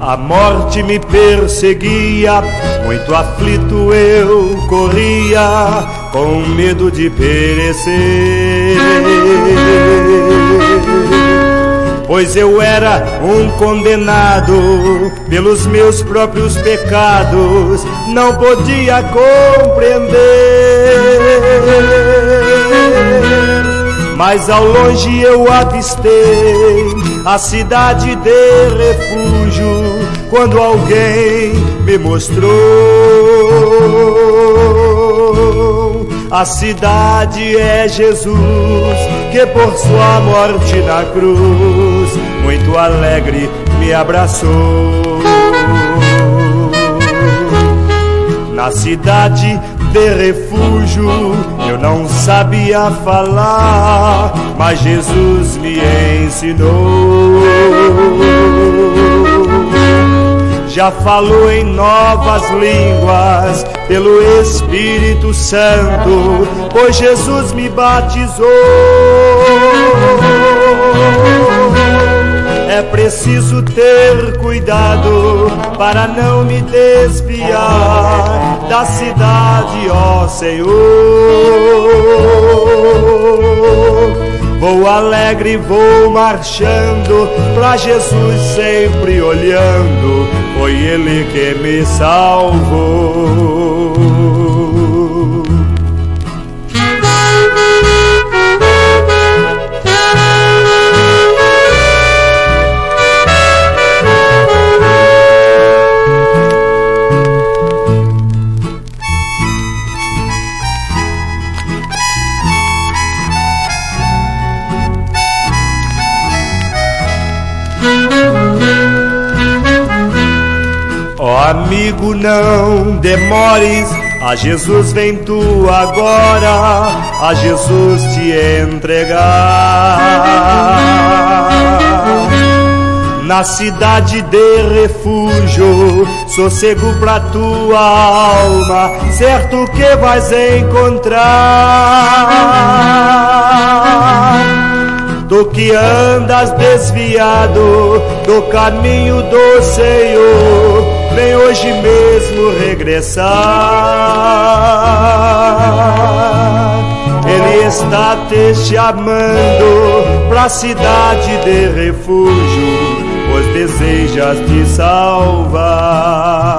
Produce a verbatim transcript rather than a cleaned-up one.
A morte me perseguia, muito aflito eu corria, com medo de perecer. Pois eu era um condenado pelos meus próprios pecados, não podia compreender. Mas ao longe eu avistei a cidade de refúgio, quando alguém me mostrou. A cidade é Jesus, que por sua morte na cruz, muito alegre me abraçou. Na cidade de refúgio eu não sabia falar, mas Jesus me ensinou. Já falou em novas línguas pelo Espírito Santo, pois Jesus me batizou. É preciso ter cuidado para não me desviar da cidade, ó Senhor. Vou alegre, vou marchando pra Jesus, sempre olhando, foi Ele que me salvou. Ó amigo, não demores, a Jesus vem tu agora, a Jesus te entregar. Na cidade de refúgio, sossego pra tua alma, certo que vais encontrar. Tu que andas desviado do caminho do Senhor, vem hoje mesmo regressar. Ele está te chamando pra cidade de refúgio, pois desejas te salvar.